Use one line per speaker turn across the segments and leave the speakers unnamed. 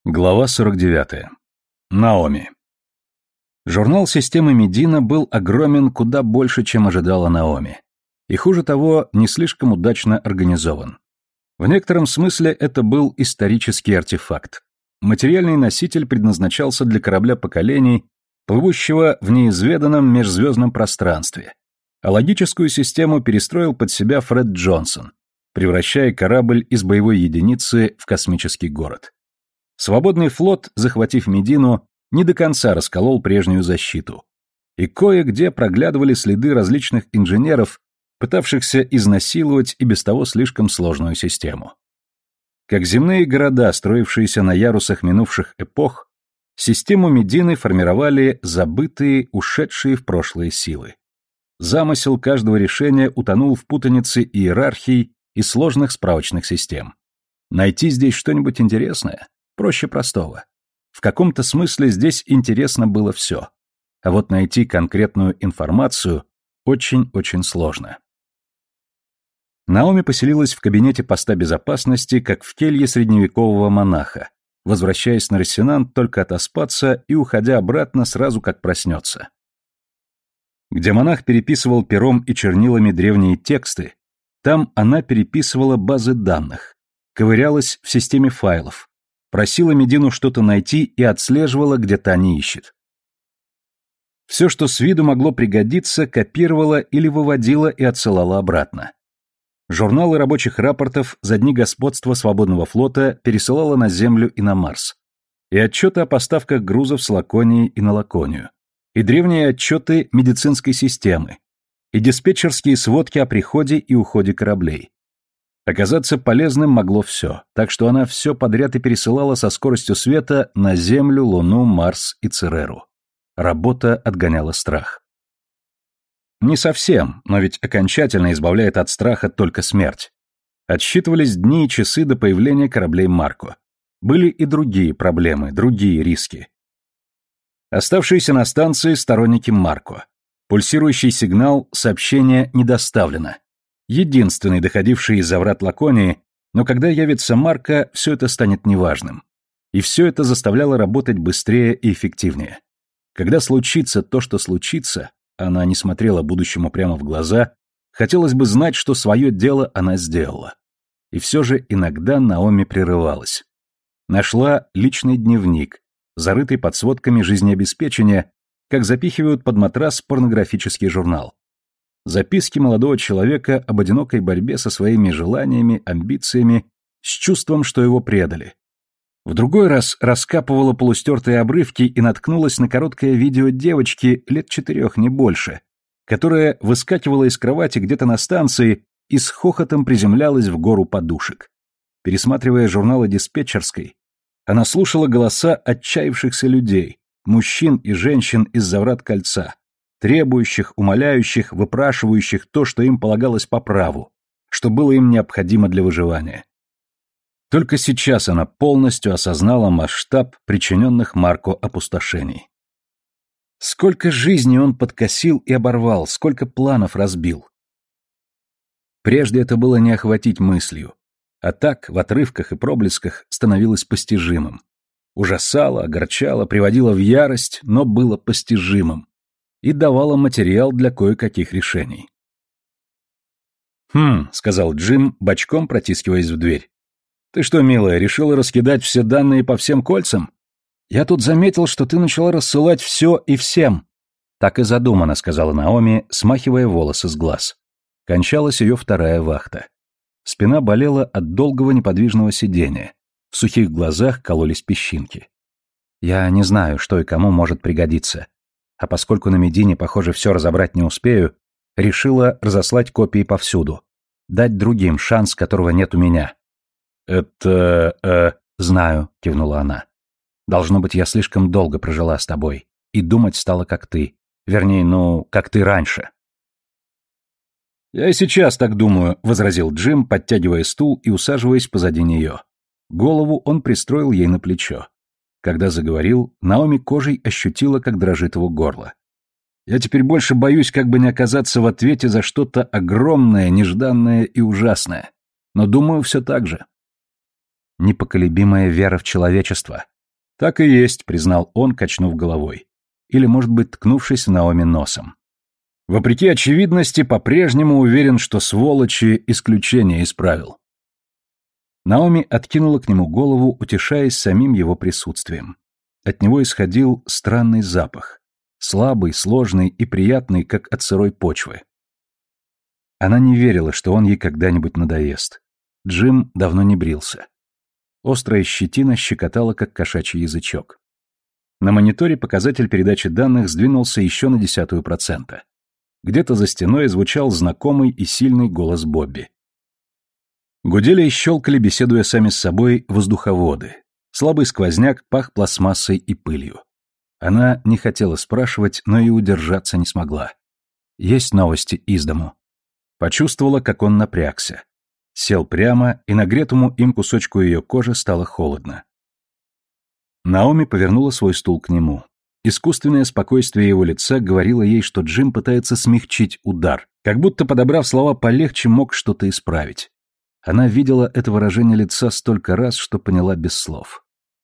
Глава 49. Наоми. Журнал системы Медина был огромен куда больше, чем ожидала Наоми. И хуже того, не слишком удачно организован. В некотором смысле это был исторический артефакт. Материальный носитель предназначался для корабля поколений, плывущего в неизведанном межзвездном пространстве, а логическую систему перестроил под себя Фред Джонсон, превращая корабль из боевой единицы в космический город. Свободный флот, захватив Медину, не до конца расколол прежнюю защиту. И кое-где проглядывали следы различных инженеров, пытавшихся изнасиловать и без того слишком сложную систему. Как земные города, строившиеся на ярусах минувших эпох, систему Медины формировали забытые, ушедшие в прошлое силы. Замысел каждого решения утонул в путанице иерархий и сложных справочных систем. Найти здесь что-нибудь интересное проще простого. В каком-то смысле здесь интересно было все. А вот найти конкретную информацию очень-очень сложно. Наоми поселилась в кабинете поста безопасности, как в келье средневекового монаха, возвращаясь на Рассенант только отоспаться и уходя обратно сразу как проснется. Где монах переписывал пером и чернилами древние тексты, там она переписывала базы данных, ковырялась в системе файлов, просила Медину что-то найти и отслеживала, где та не ищет. Все, что с виду могло пригодиться, копировала или выводила и отсылала обратно. Журналы рабочих рапортов за дни господства свободного флота пересылала на Землю и на Марс. И отчеты о поставках грузов с Лаконии и на Лаконию. И древние отчеты медицинской системы. И диспетчерские сводки о приходе и уходе кораблей. Оказаться полезным могло все, так что она все подряд и пересылала со скоростью света на Землю, Луну, Марс и Цереру. Работа отгоняла страх. Не совсем, но ведь окончательно избавляет от страха только смерть. Отсчитывались дни и часы до появления кораблей Марко. Были и другие проблемы, другие риски. Оставшиеся на станции сторонники Марко. Пульсирующий сигнал «Сообщение не доставлено». Единственный, доходивший из-за врат Лаконии, но когда явится Марко, все это станет неважным. И все это заставляло работать быстрее и эффективнее. Когда случится то, что случится, она не смотрела будущему прямо в глаза, хотелось бы знать, что свое дело она сделала. И все же иногда Наоми прерывалась. Нашла личный дневник, зарытый под сводками жизнеобеспечения, как запихивают под матрас порнографический журнал. Записки молодого человека об одинокой борьбе со своими желаниями, амбициями, с чувством, что его предали. В другой раз раскапывала полустертые обрывки и наткнулась на короткое видео девочки лет 4, не больше, которая выскакивала из кровати где-то на станции и с хохотом приземлялась в гору подушек. Пересматривая журналы диспетчерской, она слушала голоса отчаявшихся людей, мужчин и женщин из-за врат кольца, требующих, умоляющих, выпрашивающих то, что им полагалось по праву, что было им необходимо для выживания. Только сейчас она полностью осознала масштаб причиненных Марко опустошений. Сколько жизней он подкосил и оборвал, сколько планов разбил. Прежде это было не охватить мыслью, а так, в отрывках и проблесках, становилось постижимым. Ужасало, огорчало, приводило в ярость, но было постижимым. И давала материал для кое-каких решений. Сказал Джим, бочком протискиваясь в дверь. «Ты что, милая, решила раскидать все данные по всем кольцам? Я тут заметил, что ты начала рассылать все и всем». «Так и задумано», — сказала Наоми, смахивая волосы с глаз. Кончалась ее вторая вахта. Спина болела от долгого неподвижного сидения. В сухих глазах кололись песчинки. «Я не знаю, что и кому может пригодиться. А поскольку на Медине, похоже, все разобрать не успею, решила разослать копии повсюду. Дать другим шанс, которого нет у меня». «Знаю», — кивнула она. «Должно быть, я слишком долго прожила с тобой, и думать стала как ты. Вернее, как ты раньше». «Я и сейчас так думаю», — возразил Джим, подтягивая стул и усаживаясь позади нее. Голову он пристроил ей на плечо. Когда заговорил, Наоми кожей ощутила, как дрожит его горло. «Я теперь больше боюсь, как бы не оказаться в ответе за что-то огромное, нежданное и ужасное. Но думаю все так же».
Непоколебимая вера в человечество,
Так и есть, признал он, качнув головой. Или, может быть, ткнувшись в Наоми носом. Вопреки очевидности, по-прежнему уверен, что сволочи исключение из правил. Наоми откинула к нему голову, утешаясь самим его присутствием. От него исходил странный запах. Слабый, сложный и приятный, как от сырой почвы. Она не верила, что он ей когда-нибудь надоест. Джим давно не брился. Острая щетина щекотала, как кошачий язычок. На мониторе показатель передачи данных сдвинулся еще на 0,1%. Где-то за стеной звучал знакомый и сильный голос Бобби. Гудели и щелкали, беседуя сами с собой, воздуховоды. Слабый сквозняк пах пластмассой и пылью. Она не хотела спрашивать, но и удержаться не смогла. Есть новости из дому. Почувствовала, как он напрягся. Сел прямо, и нагретому им кусочку ее кожи стало холодно. Наоми повернула свой стул к нему. Искусственное спокойствие его лица говорило ей, что Джим пытается смягчить удар, как будто, подобрав слова полегче, мог что-то исправить. Она видела это выражение лица столько раз, что поняла без слов.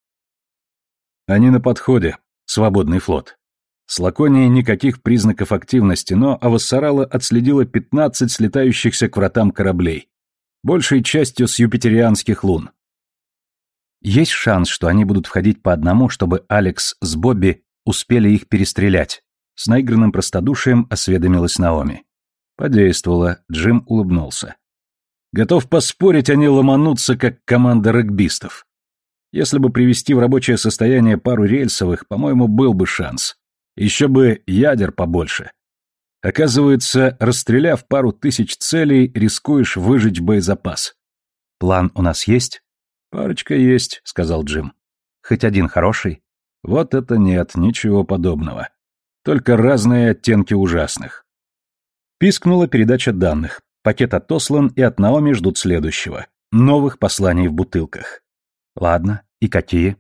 Они на подходе. Свободный флот. С Лаконией никаких признаков активности, но Авассарала отследила 15 слетающихся к вратам кораблей. Большей частью с юпитерианских лун. Есть шанс, что они будут входить по одному, чтобы Алекс с Бобби успели их перестрелять. С наигранным простодушием осведомилась Наоми. Подействовало, Джим улыбнулся. Готов поспорить, они ломанутся, как команда регбистов. Если бы привести в рабочее состояние пару рельсовых, по-моему, был бы шанс. Еще бы ядер побольше. Оказывается, расстреляв пару тысяч целей, рискуешь выжечь боезапас. План у нас есть? Парочка есть, сказал Джим. Хоть один хороший? Вот это нет, ничего подобного. Только разные оттенки ужасных. Пискнула передача данных. Пакет отослан, и от Наоми ждут следующего. Новых посланий в бутылках. Ладно, и какие?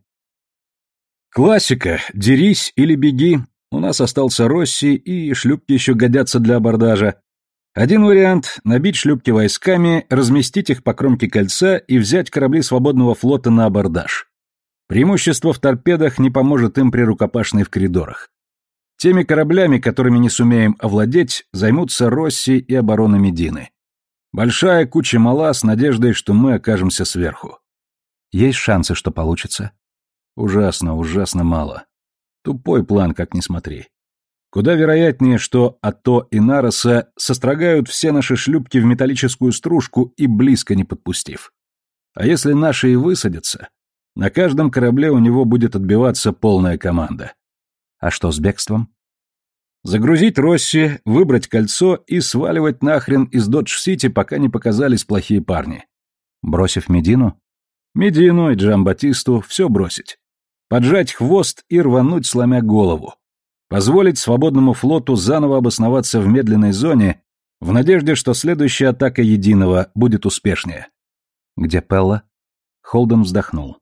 Классика. Дерись или беги. У нас остался Росси, и шлюпки еще годятся для абордажа. Один вариант — набить шлюпки войсками, разместить их по кромке кольца и взять корабли свободного флота на абордаж. Преимущество в торпедах не поможет им при рукопашной в коридорах. Теми кораблями, которыми не сумеем овладеть, займутся Росси и оборона Медины. Большая куча мала с надеждой, что мы окажемся сверху. Есть шансы, что получится? Ужасно, ужасно мало. Тупой план, как ни смотри. Куда вероятнее, что Ато и Нароса сострогают все наши шлюпки в металлическую стружку и близко не подпустив. А если наши и высадятся, на каждом корабле у него будет отбиваться полная команда. А что с бегством? Загрузить Росси, выбрать кольцо и сваливать нахрен из Додж-Сити, пока не показались плохие парни. Бросив Медину? Медину и Джамбатисту все бросить. Поджать хвост и рвануть, сломя голову. Позволить свободному флоту заново обосноваться в медленной зоне в надежде, что следующая атака Единого будет успешнее. Где Пелла? Холден вздохнул.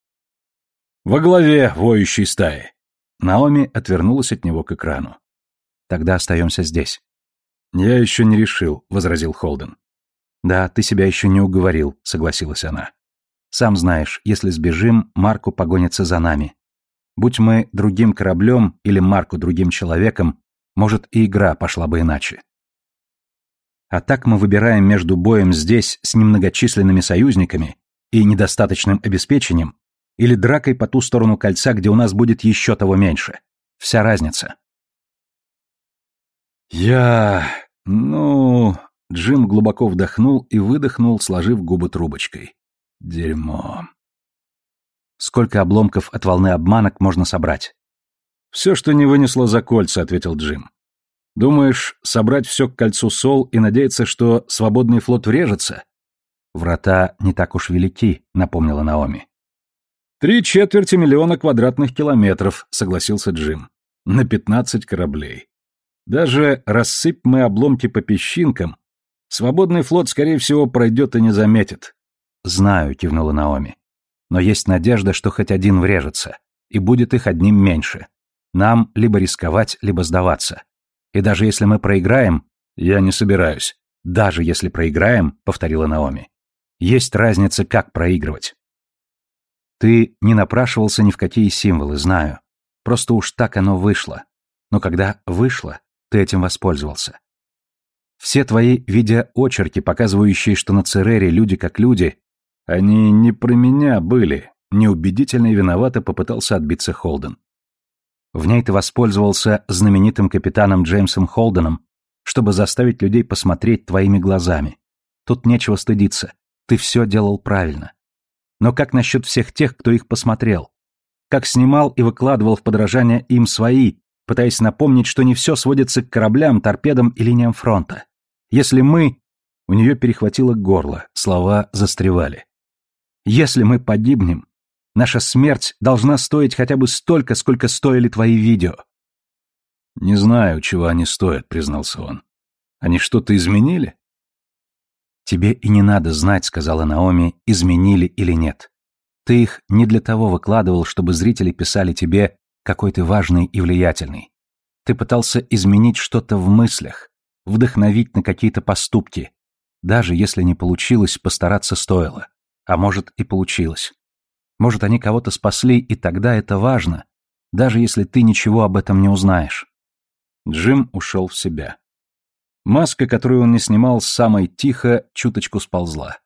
Во главе воющей стаи. Наоми отвернулась от него к экрану. Тогда остаемся здесь. Я еще не решил, возразил Холден. Да, ты себя еще не уговорил, согласилась она. Сам знаешь, если сбежим, Марку погонится за нами. Будь мы другим кораблем или Марку другим человеком, может, и игра пошла бы иначе. А так мы выбираем между боем здесь с немногочисленными союзниками и недостаточным обеспечением или дракой по ту сторону кольца, где у нас будет еще того меньше. Вся разница. Джим глубоко вдохнул и выдохнул, сложив губы трубочкой. Дерьмо. Сколько обломков от волны обманок можно собрать? Все, что не вынесло за кольца, ответил Джим. Думаешь, собрать все к кольцу Сол и надеяться, что свободный флот врежется? Врата не так уж велики, напомнила Наоми. 3/4 миллиона квадратных километров, согласился Джим. На 15 кораблей. Даже рассыпь мы обломки по песчинкам, свободный флот, скорее всего, пройдет и не заметит. Знаю, кивнула Наоми. Но есть надежда, что хоть один врежется, и будет их одним меньше. Нам либо рисковать, либо сдаваться. И даже если мы проиграем... Я не собираюсь. Даже если проиграем, повторила Наоми. Есть разница, как проигрывать. Ты не напрашивался ни в какие символы, знаю. Просто уж так оно вышло. Но когда вышло, ты этим воспользовался. Все твои видеоочерки, показывающие, что на Церере люди как люди, они не про меня были, неубедительно и виновато попытался отбиться Холден. В ней ты воспользовался знаменитым капитаном Джеймсом Холденом, чтобы заставить людей посмотреть твоими глазами. Тут нечего стыдиться, ты все делал правильно. Но как насчет всех тех, кто их посмотрел? Как снимал и выкладывал в подражание им свои, пытаясь напомнить, что не все сводится к кораблям, торпедам и линиям фронта. Если мы... У нее перехватило горло, слова застревали. Если мы погибнем, наша смерть должна стоить хотя бы столько, сколько стоили твои видео. Не знаю, чего они стоят, признался он. Они что-то изменили? Тебе и не надо знать, сказала Наоми, изменили или нет. Ты их не для того выкладывал, чтобы зрители писали тебе, какой ты важный и влиятельный. Ты пытался изменить что-то в мыслях, вдохновить на какие-то поступки. Даже если не получилось, постараться стоило. А может, и получилось. Может, они кого-то спасли, и тогда это важно, даже если ты ничего об этом не узнаешь. Джим ушел в себя. Маска, которую он не снимал с самой тихо, чуточку сползла.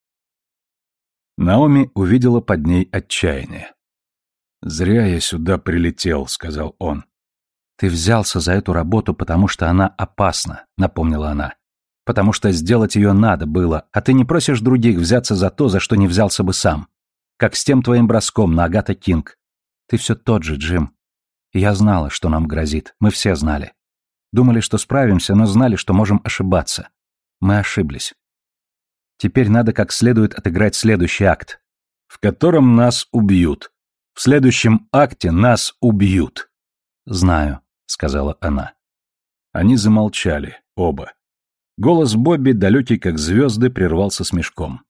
Наоми увидела под ней отчаяние. «Зря я сюда прилетел», — сказал он. «Ты взялся за эту работу, потому что она опасна», — напомнила она. «Потому что сделать ее надо было, а ты не просишь других взяться за то, за что не взялся бы сам. Как с тем твоим броском на Агата Кинг. Ты все тот же, Джим. И я знала, что нам грозит. Мы все знали. Думали, что справимся, но знали, что можем ошибаться. Мы ошиблись. Теперь надо как следует отыграть следующий акт, в котором нас убьют. В следующем акте нас убьют». «Знаю», — сказала она. Они замолчали, оба. Голос Бобби, далекий как звезды, прервался смешком.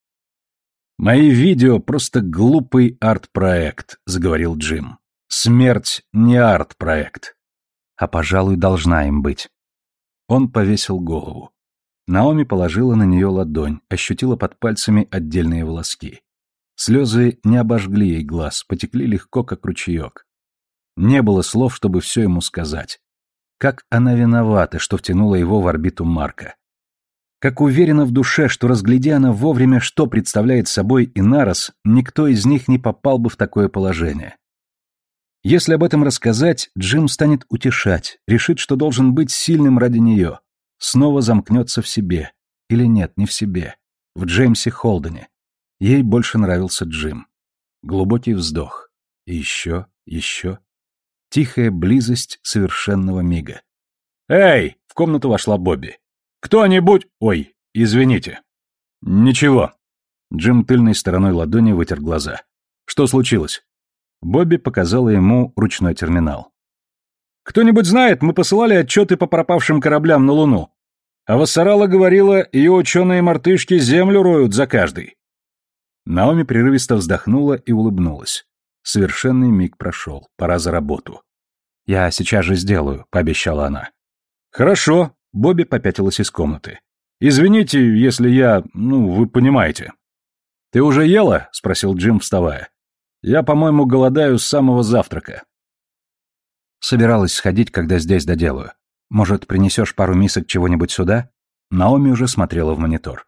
«Мои видео — просто глупый арт-проект», — заговорил Джим. «Смерть не арт-проект». «А, пожалуй, должна им быть». Он повесил голову. Наоми положила на нее ладонь, ощутила под пальцами отдельные волоски. Слезы не обожгли ей глаз, потекли легко, как ручеек. Не было слов, чтобы все ему сказать. Как она виновата, что втянула его в орбиту Марка. Как уверена в душе, что, разгляди она вовремя, что представляет собой Инарос, никто из них не попал бы в такое положение. Если об этом рассказать, Джим станет утешать, решит, что должен быть сильным ради нее. Снова замкнется в себе. Или нет, не в себе. В Джеймсе Холдене. Ей больше нравился Джим. Глубокий вздох. И еще, еще. Тихая близость совершенного мига. «Эй!» — в комнату вошла Бобби. «Кто-нибудь...» «Ой, извините». «Ничего». Джим тыльной стороной ладони вытер глаза. «Что случилось?» Бобби показала ему ручной терминал. «Кто-нибудь знает, мы посылали отчеты по пропавшим кораблям на Луну. А Вассарала говорила, ее ученые-мартышки землю роют за каждый». Наоми прерывисто вздохнула и улыбнулась. Совершенный миг прошел, пора за работу. «Я сейчас же сделаю», — пообещала она. «Хорошо», — Бобби попятилась из комнаты. «Извините, если я... вы понимаете». «Ты уже ела?» — спросил Джим, вставая. «Я, по-моему, голодаю с самого завтрака». «Собиралась сходить, когда здесь доделаю. Может, принесешь пару мисок чего-нибудь сюда?» Наоми уже смотрела в монитор.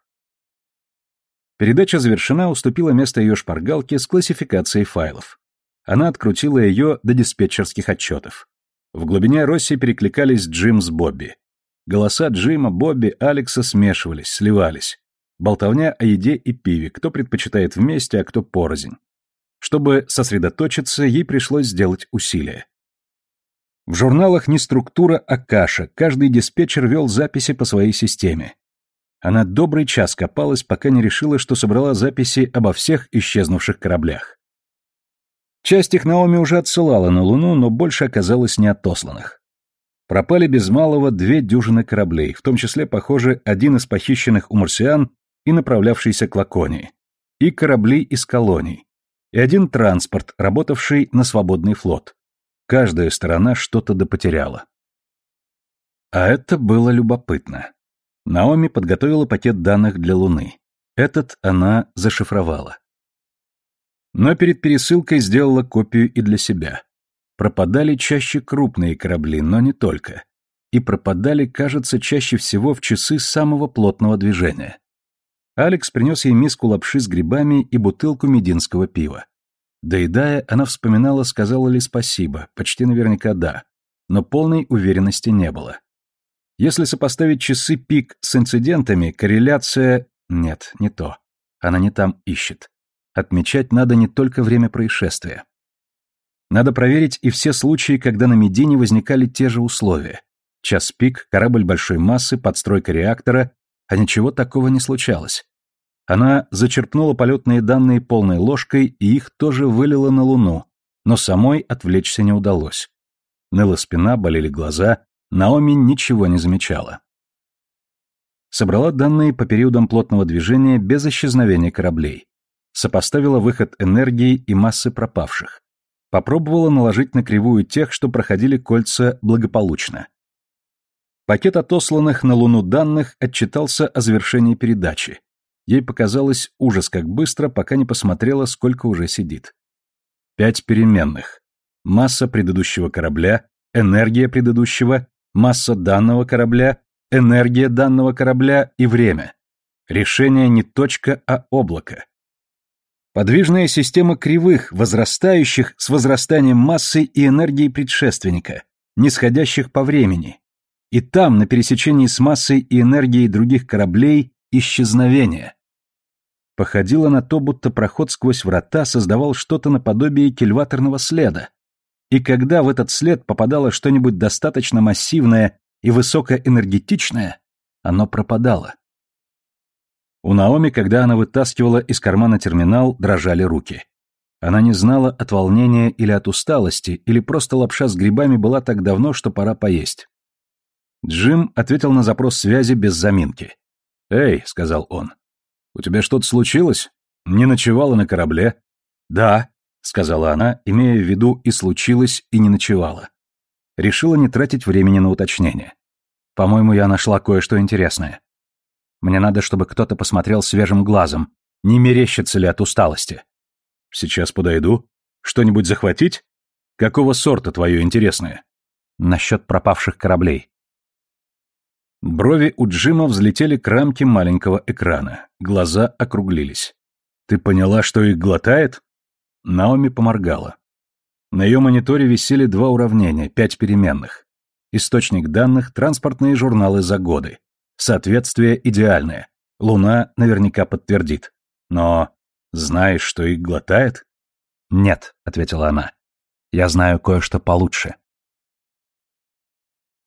Передача завершена, уступила место ее шпаргалке с классификацией файлов. Она открутила ее до диспетчерских отчетов. В глубине Росси перекликались Джим с Бобби. Голоса Джима, Бобби, Алекса смешивались, сливались. Болтовня о еде и пиве, кто предпочитает вместе, а кто порознь. Чтобы сосредоточиться, ей пришлось сделать усилие. В журналах не структура, а каша, каждый диспетчер вел записи по своей системе. Она добрый час копалась, пока не решила, что собрала записи обо всех исчезнувших кораблях. Часть их Наоми уже отсылала на Луну, но больше оказалось неотосланных. Пропали без малого 2 дюжины кораблей, в том числе, похоже, один из похищенных у марсиан и направлявшийся к Лаконии, и корабли из колоний, и один транспорт, работавший на свободный флот. Каждая сторона что-то допотеряла. А это было любопытно. Наоми подготовила пакет данных для Луны. Этот она зашифровала. Но перед пересылкой сделала копию и для себя. Пропадали чаще крупные корабли, но не только. И пропадали, кажется, чаще всего в часы самого плотного движения. Алекс принес ей миску лапши с грибами и бутылку мединского пива. Доедая, она вспоминала, сказала ли спасибо, почти наверняка да, но полной уверенности не было. Если сопоставить часы пик с инцидентами, корреляция... Нет, не то. Она не там ищет. Отмечать надо не только время происшествия. Надо проверить и все случаи, когда на Медине возникали те же условия. Час пик, корабль большой массы, подстройка реактора, а ничего такого не случалось. Она зачерпнула полетные данные полной ложкой и их тоже вылила на Луну, но самой отвлечься не удалось. Ныла спина, болели глаза, Наоми ничего не замечала. Собрала данные по периодам плотного движения без исчезновения кораблей. Сопоставила выход энергии и массы пропавших. Попробовала наложить на кривую тех, что проходили кольца благополучно. Пакет отосланных на Луну данных отчитался о завершении передачи. Ей показалось ужас как быстро, пока не посмотрела, сколько уже сидит. 5 переменных. Масса предыдущего корабля, энергия предыдущего, масса данного корабля, энергия данного корабля и время. Решение не точка, а облако. Подвижная система кривых, возрастающих с возрастанием массы и энергии предшественника, нисходящих по времени. И там, на пересечении с массой и энергией других кораблей, исчезновение. Походило на то, будто проход сквозь врата создавал что-то наподобие кильваторного следа. И когда в этот след попадало что-нибудь достаточно массивное и высокоэнергетичное, оно пропадало. У Наоми, когда она вытаскивала из кармана терминал, дрожали руки. Она не знала от волнения или от усталости, или просто лапша с грибами была так давно, что пора поесть. Джим ответил на запрос связи без заминки. «Эй», — сказал он, — «у тебя что-то случилось? Не ночевала на корабле?» «Да», — сказала она, имея в виду и случилось, и не ночевала. Решила не тратить времени на уточнение. «По-моему, я нашла кое-что интересное. Мне надо, чтобы кто-то посмотрел свежим глазом, не мерещится ли от усталости». «Сейчас подойду. Что-нибудь захватить? Какого сорта твое интересное?» «Насчет пропавших кораблей». Брови у Джима взлетели к рамке маленького экрана. Глаза округлились. «Ты поняла, что их глотает?» Наоми поморгала. На ее мониторе висели 2 уравнения, 5 переменных. Источник данных — транспортные журналы за годы. Соответствие идеальное. Луна наверняка подтвердит. Но знаешь, что их глотает? «Нет», — ответила она. «Я знаю кое-что получше».